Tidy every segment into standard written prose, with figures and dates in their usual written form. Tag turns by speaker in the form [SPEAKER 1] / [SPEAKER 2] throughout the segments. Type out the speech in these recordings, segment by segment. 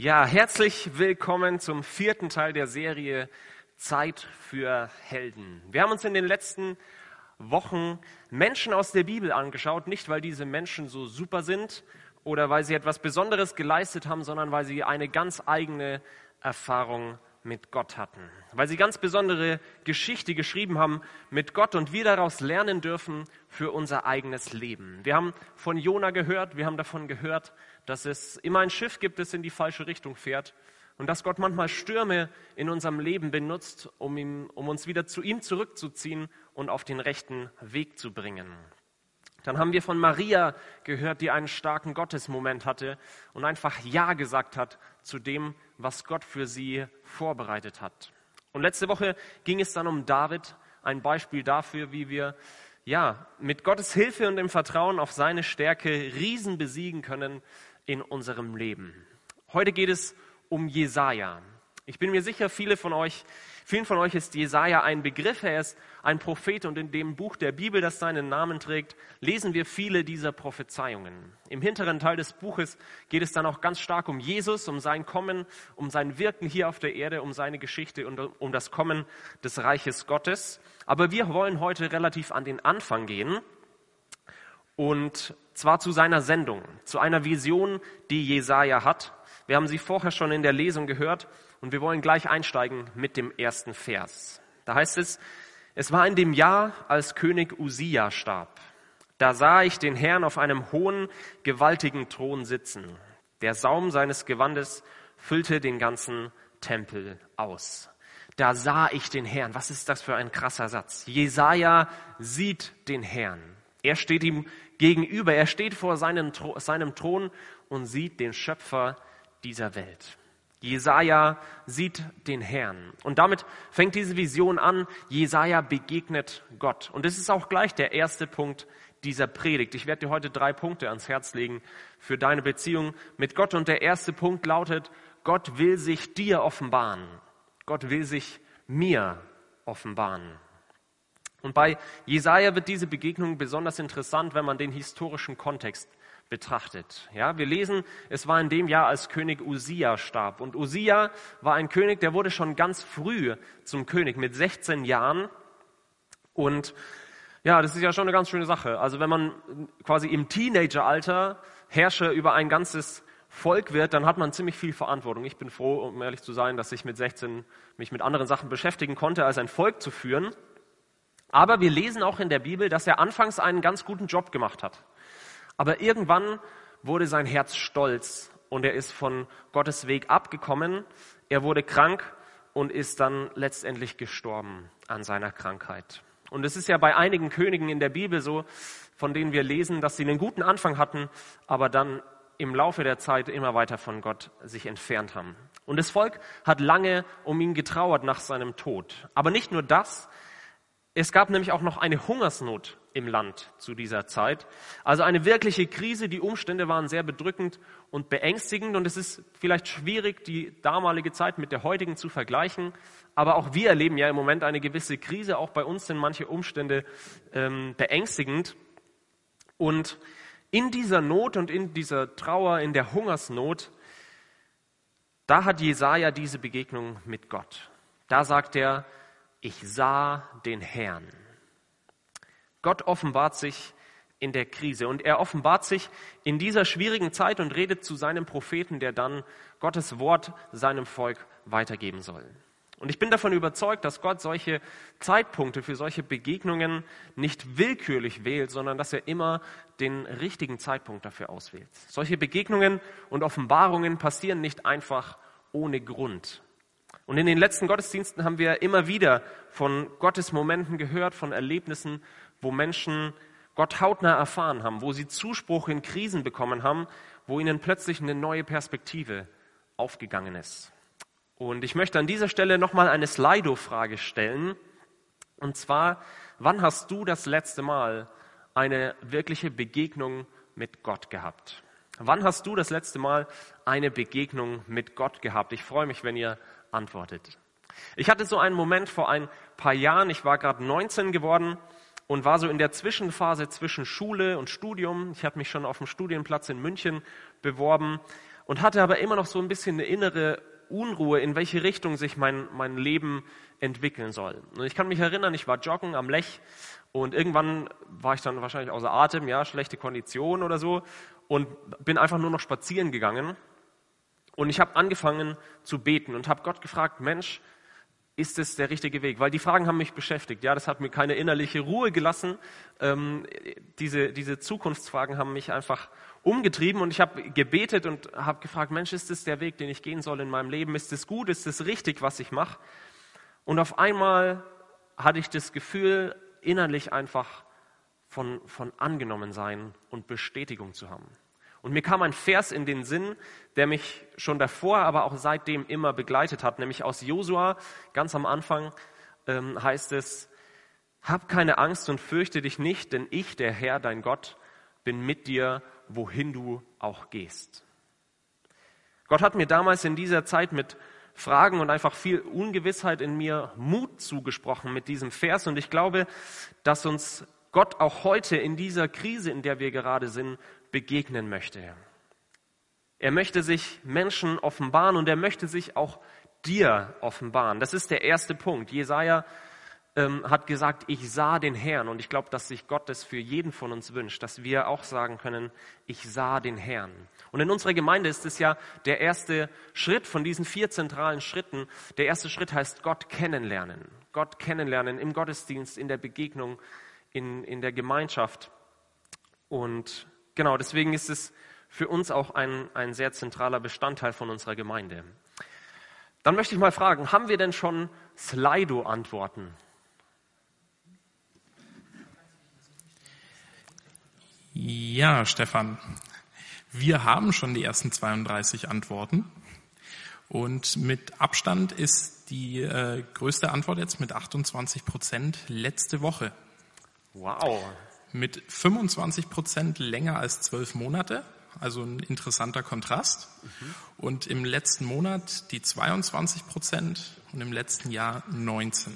[SPEAKER 1] Ja, herzlich willkommen zum 4. Teil der Serie Zeit für Helden. Wir haben uns in den letzten Wochen Menschen aus der Bibel angeschaut, nicht weil diese Menschen so super sind oder weil sie etwas Besonderes geleistet haben, sondern weil sie eine ganz eigene Erfahrung mit Gott hatten. Weil sie ganz besondere Geschichte geschrieben haben mit Gott und wir daraus lernen dürfen für unser eigenes Leben. Wir haben von Jona gehört, wir haben davon gehört, dass es immer ein Schiff gibt, das in die falsche Richtung fährt und dass Gott manchmal Stürme in unserem Leben benutzt, um uns wieder zu ihm zurückzuziehen und auf den rechten Weg zu bringen. Dann haben wir von Maria gehört, die einen starken Gottesmoment hatte und einfach Ja gesagt hat zu dem, was Gott für sie vorbereitet hat. Und letzte Woche ging es dann um David, ein Beispiel dafür, wie wir mit Gottes Hilfe und dem Vertrauen auf seine Stärke Riesen besiegen können in unserem Leben. Heute geht es um Jesaja. Ich bin mir sicher, vielen von euch ist Jesaja ein Begriff. Er ist ein Prophet und in dem Buch der Bibel, das seinen Namen trägt, lesen wir viele dieser Prophezeiungen. Im hinteren Teil des Buches geht es dann auch ganz stark um Jesus, um sein Kommen, um sein Wirken hier auf der Erde, um seine Geschichte und um das Kommen des Reiches Gottes. Aber wir wollen heute relativ an den Anfang gehen und zwar zu seiner Sendung, zu einer Vision, die Jesaja hat. Wir haben sie vorher schon in der Lesung gehört. Und wir wollen gleich einsteigen mit dem ersten Vers. Da heißt es, es war in dem Jahr, als König Usia starb. Da sah ich den Herrn auf einem hohen, gewaltigen Thron sitzen. Der Saum seines Gewandes füllte den ganzen Tempel aus. Da sah ich den Herrn. Was ist das für ein krasser Satz? Jesaja sieht den Herrn. Er steht ihm gegenüber. Er steht vor seinem Thron und sieht den Schöpfer dieser Welt. Jesaja sieht den Herrn. Und damit fängt diese Vision an. Jesaja begegnet Gott. Und das ist auch gleich der erste Punkt dieser Predigt. Ich werde dir heute 3 Punkte ans Herz legen für deine Beziehung mit Gott. Und der erste Punkt lautet, Gott will sich dir offenbaren. Gott will sich mir offenbaren. Und bei Jesaja wird diese Begegnung besonders interessant, wenn man den historischen Kontext betrachtet. Ja, wir lesen, es war in dem Jahr, als König Usia starb. Und Usia war ein König, der wurde schon ganz früh zum König, mit 16 Jahren. Und ja, das ist ja schon eine ganz schöne Sache. Also wenn man quasi im Teenageralter Herrscher über ein ganzes Volk wird, dann hat man ziemlich viel Verantwortung. Ich bin froh, um ehrlich zu sein, dass ich mit 16 mich mit anderen Sachen beschäftigen konnte, als ein Volk zu führen. Aber wir lesen auch in der Bibel, dass er anfangs einen ganz guten Job gemacht hat. Aber irgendwann wurde sein Herz stolz und er ist von Gottes Weg abgekommen. Er wurde krank und ist dann letztendlich gestorben an seiner Krankheit. Und es ist ja bei einigen Königen in der Bibel so, von denen wir lesen, dass sie einen guten Anfang hatten, aber dann im Laufe der Zeit immer weiter von Gott sich entfernt haben. Und das Volk hat lange um ihn getrauert nach seinem Tod. Aber nicht nur das, es gab nämlich auch noch eine Hungersnot im Land zu dieser Zeit. Also eine wirkliche Krise, die Umstände waren sehr bedrückend und beängstigend und es ist vielleicht schwierig, die damalige Zeit mit der heutigen zu vergleichen, aber auch wir erleben ja im Moment eine gewisse Krise, auch bei uns sind manche Umstände beängstigend und in dieser Not und in dieser Trauer, in der Hungersnot, da hat Jesaja diese Begegnung mit Gott. Da sagt er, ich sah den Herrn. Gott offenbart sich in der Krise und er offenbart sich in dieser schwierigen Zeit und redet zu seinem Propheten, der dann Gottes Wort seinem Volk weitergeben soll. Und ich bin davon überzeugt, dass Gott solche Zeitpunkte für solche Begegnungen nicht willkürlich wählt, sondern dass er immer den richtigen Zeitpunkt dafür auswählt. Solche Begegnungen und Offenbarungen passieren nicht einfach ohne Grund. Und in den letzten Gottesdiensten haben wir immer wieder von Gottes Momenten gehört, von Erlebnissen, wo Menschen Gott hautnah erfahren haben, wo sie Zuspruch in Krisen bekommen haben, wo ihnen plötzlich eine neue Perspektive aufgegangen ist. Und ich möchte an dieser Stelle nochmal eine Slido-Frage stellen. Und zwar, wann hast du das letzte Mal eine wirkliche Begegnung mit Gott gehabt? Wann hast du das letzte Mal eine Begegnung mit Gott gehabt? Ich freue mich, wenn ihr antwortet. Ich hatte so einen Moment vor ein paar Jahren, ich war gerade 19 geworden und war so in der Zwischenphase zwischen Schule und Studium. Ich habe mich schon auf dem Studienplatz in München beworben und hatte aber immer noch so ein bisschen eine innere Unruhe, in welche Richtung sich mein Leben entwickeln soll. Und ich kann mich erinnern, ich war joggen am Lech und irgendwann war ich dann wahrscheinlich außer Atem, ja, schlechte Kondition oder so, und bin einfach nur noch spazieren gegangen. Und ich habe angefangen zu beten und habe Gott gefragt, Mensch, ist es der richtige Weg? Weil die Fragen haben mich beschäftigt. Ja, das hat mir keine innerliche Ruhe gelassen. Diese Zukunftsfragen haben mich einfach umgetrieben und ich habe gebetet und habe gefragt, Mensch, ist es der Weg, den ich gehen soll in meinem Leben? Ist es gut? Ist es richtig, was ich mache? Und auf einmal hatte ich das Gefühl, innerlich einfach von Angenommensein und Bestätigung zu haben. Und mir kam ein Vers in den Sinn, der mich schon davor, aber auch seitdem immer begleitet hat, nämlich aus Josua, ganz am Anfang heißt es, hab keine Angst und fürchte dich nicht, denn ich, der Herr, dein Gott, bin mit dir, wohin du auch gehst. Gott hat mir damals in dieser Zeit mit Fragen und einfach viel Ungewissheit in mir Mut zugesprochen mit diesem Vers. Und ich glaube, dass uns Gott auch heute in dieser Krise, in der wir gerade sind, begegnen möchte. Er möchte sich Menschen offenbaren und er möchte sich auch dir offenbaren. Das ist der erste Punkt. Jesaja hat gesagt, ich sah den Herrn. Und ich glaube, dass sich Gott das für jeden von uns wünscht, dass wir auch sagen können, ich sah den Herrn. Und in unserer Gemeinde ist es ja der erste Schritt von diesen 4 zentralen Schritten. Der erste Schritt heißt Gott kennenlernen. Gott kennenlernen im Gottesdienst, in der Begegnung, in der Gemeinschaft. Und genau, deswegen ist es für uns auch ein sehr zentraler Bestandteil von unserer Gemeinde. Dann möchte ich mal fragen, haben wir denn schon Slido-Antworten?
[SPEAKER 2] Ja, Stefan, wir haben schon die ersten 32 Antworten und mit Abstand ist die größte Antwort jetzt mit 28% letzte Woche.
[SPEAKER 1] Wow.
[SPEAKER 2] Mit 25% länger als 12 Monate, also ein interessanter Kontrast. Und im letzten Monat die 22% und im letzten Jahr 19%.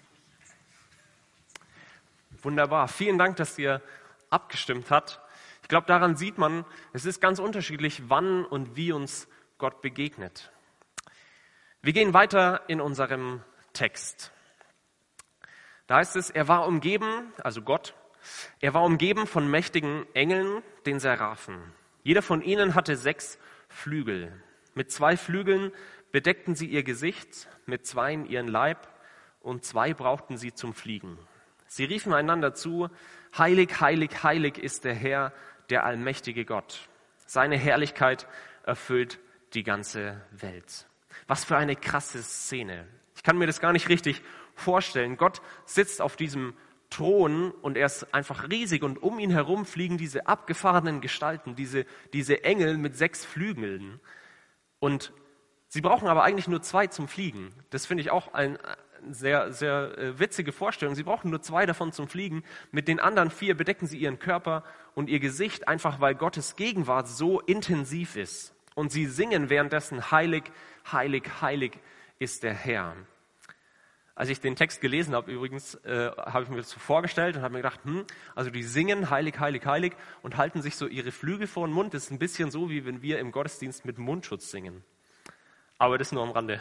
[SPEAKER 1] Wunderbar. Vielen Dank, dass ihr abgestimmt habt. Ich glaube, daran sieht man, es ist ganz unterschiedlich, wann und wie uns Gott begegnet. Wir gehen weiter in unserem Text. Da heißt es, er war umgeben, also Gott, er war umgeben von mächtigen Engeln, den Seraphen. Jeder von ihnen hatte 6 Flügel. Mit 2 Flügeln bedeckten sie ihr Gesicht, mit 2 ihren Leib und 2 brauchten sie zum Fliegen. Sie riefen einander zu, heilig, heilig, heilig ist der Herr, der allmächtige Gott. Seine Herrlichkeit erfüllt die ganze Welt. Was für eine krasse Szene. Ich kann mir das gar nicht richtig vorstellen. Gott sitzt auf diesem Thron und er ist einfach riesig und um ihn herum fliegen diese abgefahrenen Gestalten, diese Engel mit 6 Flügeln. Und sie brauchen aber eigentlich nur 2 zum Fliegen. Das finde ich auch eine sehr, sehr witzige Vorstellung. Sie brauchen nur 2 davon zum Fliegen. Mit den anderen 4 bedecken sie ihren Körper und ihr Gesicht, einfach weil Gottes Gegenwart so intensiv ist. Und sie singen währenddessen, heilig, heilig, heilig ist der Herr. Als ich den Text gelesen habe, übrigens, habe ich mir das so vorgestellt und habe mir gedacht, also die singen heilig, heilig, heilig und halten sich so ihre Flügel vor den Mund. Das ist ein bisschen so, wie wenn wir im Gottesdienst mit Mundschutz singen. Aber das nur am Rande.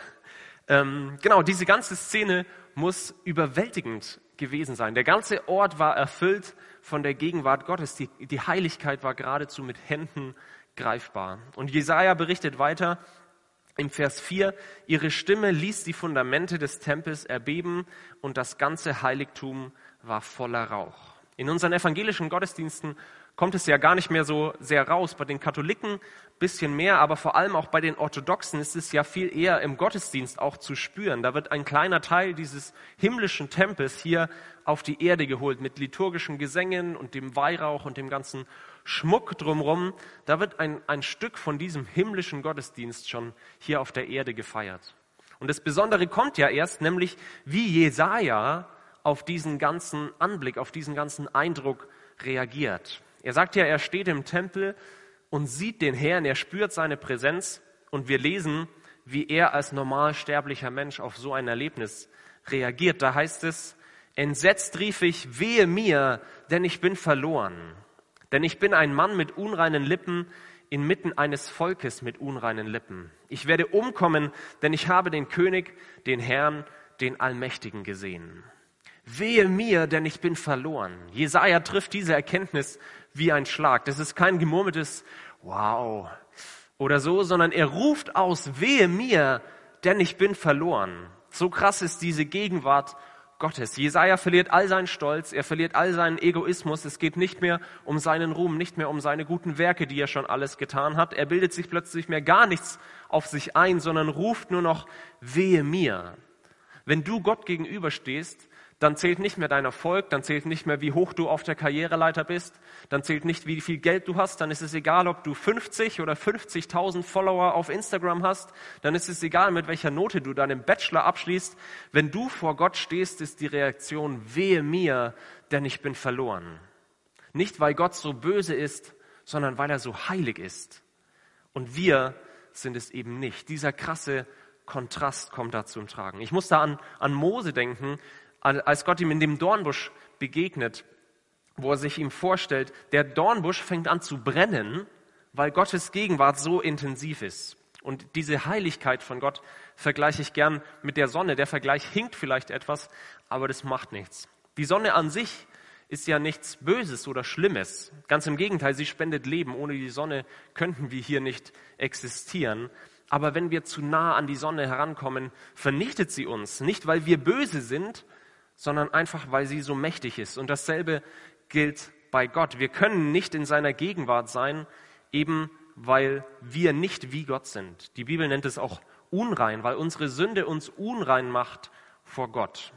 [SPEAKER 1] Genau, diese ganze Szene muss überwältigend gewesen sein. Der ganze Ort war erfüllt von der Gegenwart Gottes. Die Heiligkeit war geradezu mit Händen greifbar. Und Jesaja berichtet weiter, im Vers 4, ihre Stimme ließ die Fundamente des Tempels erbeben und das ganze Heiligtum war voller Rauch. In unseren evangelischen Gottesdiensten kommt es ja gar nicht mehr so sehr raus. Bei den Katholiken ein bisschen mehr, aber vor allem auch bei den Orthodoxen ist es ja viel eher im Gottesdienst auch zu spüren. Da wird ein kleiner Teil dieses himmlischen Tempels hier auf die Erde geholt mit liturgischen Gesängen und dem Weihrauch und dem ganzen Schmuck drumherum. Da wird ein Stück von diesem himmlischen Gottesdienst schon hier auf der Erde gefeiert. Und das Besondere kommt ja erst, nämlich wie Jesaja auf diesen ganzen Anblick, auf diesen ganzen Eindruck reagiert. Er sagt ja, er steht im Tempel und sieht den Herrn, er spürt seine Präsenz und wir lesen, wie er als normal sterblicher Mensch auf so ein Erlebnis reagiert. Da heißt es, entsetzt rief ich, wehe mir, denn ich bin verloren. Denn ich bin ein Mann mit unreinen Lippen, inmitten eines Volkes mit unreinen Lippen. Ich werde umkommen, denn ich habe den König, den Herrn, den Allmächtigen gesehen. Wehe mir, denn ich bin verloren. Jesaja trifft diese Erkenntnis wie ein Schlag. Das ist kein gemurmeltes Wow oder so, sondern er ruft aus, wehe mir, denn ich bin verloren. So krass ist diese Gegenwart Gottes. Jesaja verliert all seinen Stolz, er verliert all seinen Egoismus. Es geht nicht mehr um seinen Ruhm, nicht mehr um seine guten Werke, die er schon alles getan hat. Er bildet sich plötzlich mehr gar nichts auf sich ein, sondern ruft nur noch, wehe mir. Wenn du Gott gegenüberstehst, dann zählt nicht mehr dein Erfolg, dann zählt nicht mehr, wie hoch du auf der Karriereleiter bist, dann zählt nicht, wie viel Geld du hast, dann ist es egal, ob du 50 oder 50.000 Follower auf Instagram hast, dann ist es egal, mit welcher Note du deinen Bachelor abschließt. Wenn du vor Gott stehst, ist die Reaktion, wehe mir, denn ich bin verloren. Nicht, weil Gott so böse ist, sondern weil er so heilig ist. Und wir sind es eben nicht. Dieser krasse Kontrast kommt da zum Tragen. Ich muss da an Mose denken, als Gott ihm in dem Dornbusch begegnet, wo er sich ihm vorstellt, der Dornbusch fängt an zu brennen, weil Gottes Gegenwart so intensiv ist. Und diese Heiligkeit von Gott vergleiche ich gern mit der Sonne. Der Vergleich hinkt vielleicht etwas, aber das macht nichts. Die Sonne an sich ist ja nichts Böses oder Schlimmes. Ganz im Gegenteil, sie spendet Leben. Ohne die Sonne könnten wir hier nicht existieren. Aber wenn wir zu nah an die Sonne herankommen, vernichtet sie uns. Nicht, weil wir böse sind, sondern einfach, weil sie so mächtig ist. Und dasselbe gilt bei Gott. Wir können nicht in seiner Gegenwart sein, eben weil wir nicht wie Gott sind. Die Bibel nennt es auch unrein, weil unsere Sünde uns unrein macht vor Gott.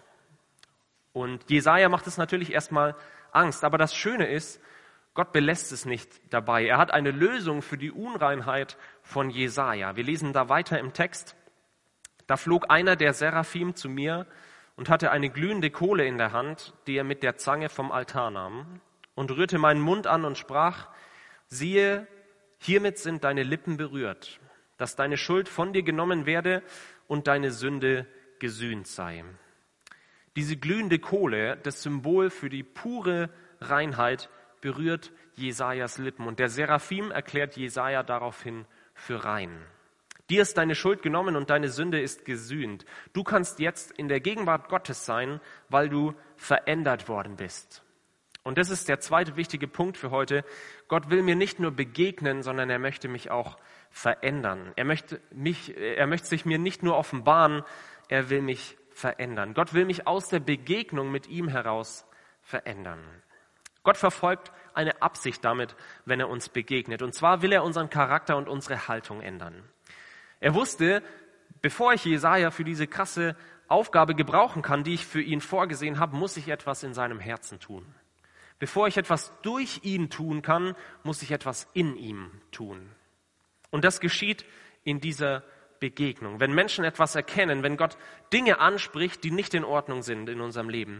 [SPEAKER 1] Und Jesaja macht es natürlich erstmal Angst. Aber das Schöne ist, Gott belässt es nicht dabei. Er hat eine Lösung für die Unreinheit von Jesaja. Wir lesen da weiter im Text. Da flog einer der Seraphim zu mir und hatte eine glühende Kohle in der Hand, die er mit der Zange vom Altar nahm, und rührte meinen Mund an und sprach, siehe, hiermit sind deine Lippen berührt, dass deine Schuld von dir genommen werde und deine Sünde gesühnt sei. Diese glühende Kohle, das Symbol für die pure Reinheit, berührt Jesajas Lippen. Und der Seraphim erklärt Jesaja daraufhin für rein. Dir ist deine Schuld genommen und deine Sünde ist gesühnt. Du kannst jetzt in der Gegenwart Gottes sein, weil du verändert worden bist. Und das ist der zweite wichtige Punkt für heute. Gott will mir nicht nur begegnen, sondern er möchte mich auch verändern. Er möchte sich mir nicht nur offenbaren, er will mich verändern. Gott will mich aus der Begegnung mit ihm heraus verändern. Gott verfolgt eine Absicht damit, wenn er uns begegnet. Und zwar will er unseren Charakter und unsere Haltung ändern. Er wusste, bevor ich Jesaja für diese krasse Aufgabe gebrauchen kann, die ich für ihn vorgesehen habe, muss ich etwas in seinem Herzen tun. Bevor ich etwas durch ihn tun kann, muss ich etwas in ihm tun. Und das geschieht in dieser Begegnung. Wenn Menschen etwas erkennen, wenn Gott Dinge anspricht, die nicht in Ordnung sind in unserem Leben,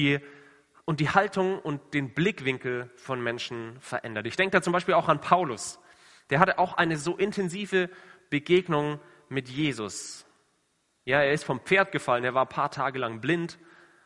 [SPEAKER 1] und die Haltung und den Blickwinkel von Menschen verändert. Ich denke da zum Beispiel auch an Paulus. Der hatte auch eine so intensive Begegnung mit Jesus. Ja, er ist vom Pferd gefallen, er war ein paar Tage lang blind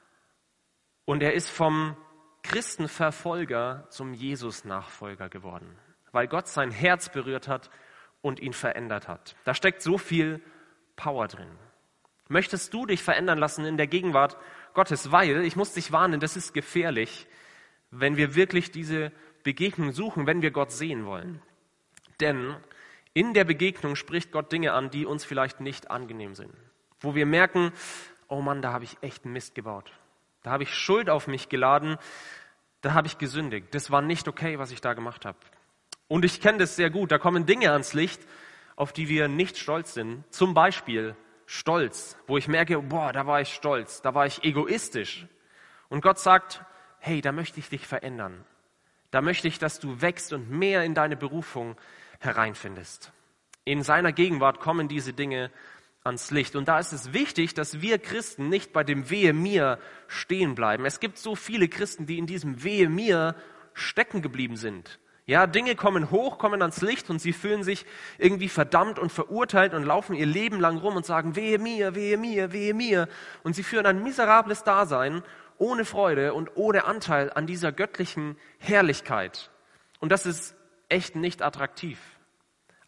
[SPEAKER 1] und er ist vom Christenverfolger zum Jesus-Nachfolger geworden, weil Gott sein Herz berührt hat und ihn verändert hat. Da steckt so viel Power drin. Möchtest du dich verändern lassen in der Gegenwart Gottes? Weil, ich muss dich warnen, das ist gefährlich, wenn wir wirklich diese Begegnung suchen, wenn wir Gott sehen wollen. Denn in der Begegnung spricht Gott Dinge an, die uns vielleicht nicht angenehm sind. Wo wir merken, oh Mann, da habe ich echt Mist gebaut. Da habe ich Schuld auf mich geladen, da habe ich gesündigt. Das war nicht okay, was ich da gemacht habe. Und ich kenne das sehr gut, da kommen Dinge ans Licht, auf die wir nicht stolz sind. Zum Beispiel Stolz, wo ich merke, boah, da war ich stolz, da war ich egoistisch. Und Gott sagt, hey, da möchte ich dich verändern. Da möchte ich, dass du wächst und mehr in deine Berufung hereinfindest. In seiner Gegenwart kommen diese Dinge ans Licht. Und da ist es wichtig, dass wir Christen nicht bei dem Wehe mir stehen bleiben. Es gibt so viele Christen, die in diesem Wehe mir stecken geblieben sind. Ja, Dinge kommen hoch, kommen ans Licht und sie fühlen sich irgendwie verdammt und verurteilt und laufen ihr Leben lang rum und sagen, wehe mir, wehe mir, wehe mir. Und sie führen ein miserables Dasein ohne Freude und ohne Anteil an dieser göttlichen Herrlichkeit. Und das ist echt nicht attraktiv.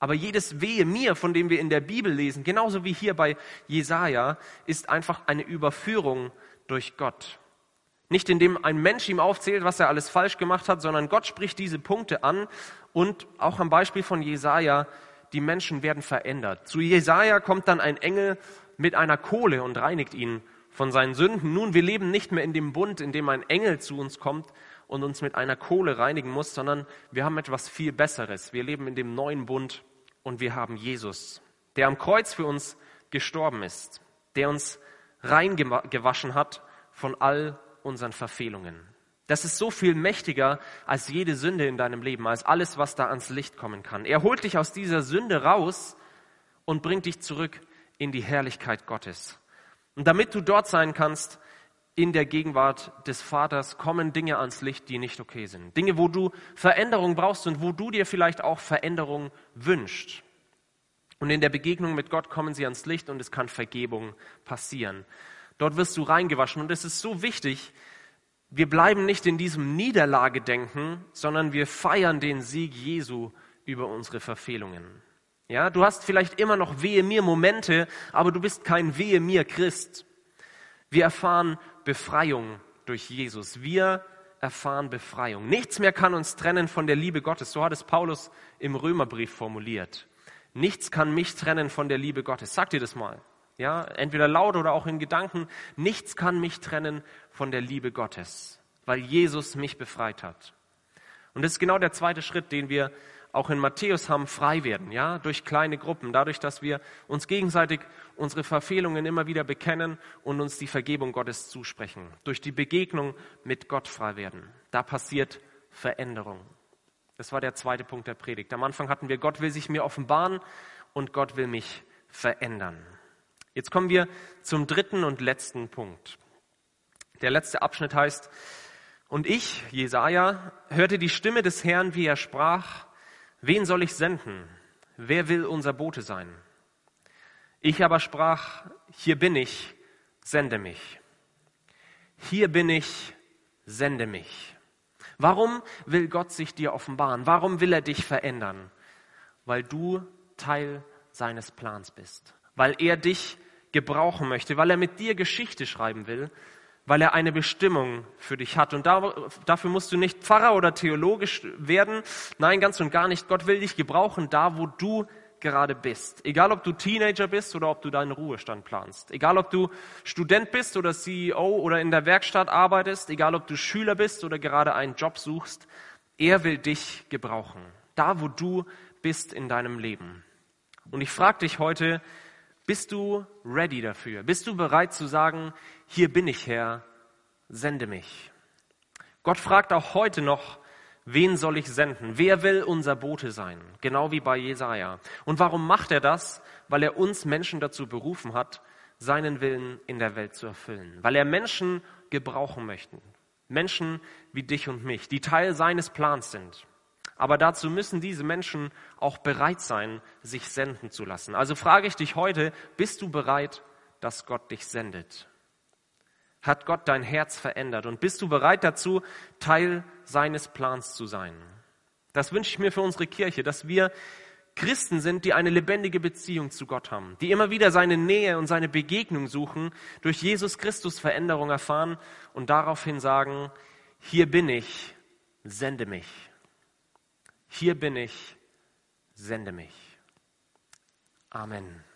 [SPEAKER 1] Aber jedes Wehe mir, von dem wir in der Bibel lesen, genauso wie hier bei Jesaja, ist einfach eine Überführung durch Gott. Nicht indem ein Mensch ihm aufzählt, was er alles falsch gemacht hat, sondern Gott spricht diese Punkte an und auch am Beispiel von Jesaja, die Menschen werden verändert. Zu Jesaja kommt dann ein Engel mit einer Kohle und reinigt ihn von seinen Sünden. Nun, wir leben nicht mehr in dem Bund, in dem ein Engel zu uns kommt und uns mit einer Kohle reinigen muss, sondern wir haben etwas viel Besseres. Wir leben in dem neuen Bund und wir haben Jesus, der am Kreuz für uns gestorben ist, der uns reingewaschen hat von all unseren Verfehlungen. Das ist so viel mächtiger als jede Sünde in deinem Leben, als alles, was da ans Licht kommen kann. Er holt dich aus dieser Sünde raus und bringt dich zurück in die Herrlichkeit Gottes. Und damit du dort sein kannst, in der Gegenwart des Vaters, kommen Dinge ans Licht, die nicht okay sind. Dinge, wo du Veränderung brauchst und wo du dir vielleicht auch Veränderung wünschst. Und in der Begegnung mit Gott kommen sie ans Licht und es kann Vergebung passieren. Dort wirst du reingewaschen und es ist so wichtig, wir bleiben nicht in diesem Niederlagedenken, sondern wir feiern den Sieg Jesu über unsere Verfehlungen. Ja, du hast vielleicht immer noch Wehe-mir-Momente, aber du bist kein Wehe-mir-Christ. Wir erfahren Befreiung durch Jesus. Wir erfahren Befreiung. Nichts mehr kann uns trennen von der Liebe Gottes. So hat es Paulus im Römerbrief formuliert. Nichts kann mich trennen von der Liebe Gottes. Sag dir das mal. Ja, entweder laut oder auch in Gedanken. Nichts kann mich trennen von der Liebe Gottes, weil Jesus mich befreit hat. Und das ist genau der zweite Schritt, den wir auch in Matthäus haben, frei werden, ja, durch kleine Gruppen, dadurch, dass wir uns gegenseitig unsere Verfehlungen immer wieder bekennen und uns die Vergebung Gottes zusprechen. Durch die Begegnung mit Gott frei werden. Da passiert Veränderung. Das war der zweite Punkt der Predigt. Am Anfang hatten wir, Gott will sich mir offenbaren und Gott will mich verändern. Jetzt kommen wir zum dritten und letzten Punkt. Der letzte Abschnitt heißt, und ich, Jesaja, hörte die Stimme des Herrn, wie er sprach, wen soll ich senden? Wer will unser Bote sein? Ich aber sprach, hier bin ich, sende mich. Hier bin ich, sende mich. Warum will Gott sich dir offenbaren? Warum will er dich verändern? Weil du Teil seines Plans bist. Weil er dich gebrauchen möchte, weil er mit dir Geschichte schreiben will, weil er eine Bestimmung für dich hat. Und dafür musst du nicht Pfarrer oder theologisch werden. Nein, ganz und gar nicht. Gott will dich gebrauchen, da wo du gerade bist. Egal, ob du Teenager bist oder ob du deinen Ruhestand planst. Egal, ob du Student bist oder CEO oder in der Werkstatt arbeitest. Egal, ob du Schüler bist oder gerade einen Job suchst. Er will dich gebrauchen, da wo du bist in deinem Leben. Und ich frage dich heute, bist du ready dafür? Bist du bereit zu sagen, hier bin ich, Herr, sende mich? Gott fragt auch heute noch, wen soll ich senden? Wer will unser Bote sein? Genau wie bei Jesaja. Und warum macht er das? Weil er uns Menschen dazu berufen hat, seinen Willen in der Welt zu erfüllen. Weil er Menschen gebrauchen möchte. Menschen wie dich und mich, die Teil seines Plans sind. Aber dazu müssen diese Menschen auch bereit sein, sich senden zu lassen. Also frage ich dich heute, bist du bereit, dass Gott dich sendet? Hat Gott dein Herz verändert? Und bist du bereit dazu, Teil seines Plans zu sein? Das wünsche ich mir für unsere Kirche, dass wir Christen sind, die eine lebendige Beziehung zu Gott haben, die immer wieder seine Nähe und seine Begegnung suchen, durch Jesus Christus Veränderung erfahren und daraufhin sagen, hier bin ich, sende mich. Hier bin ich, sende mich. Amen.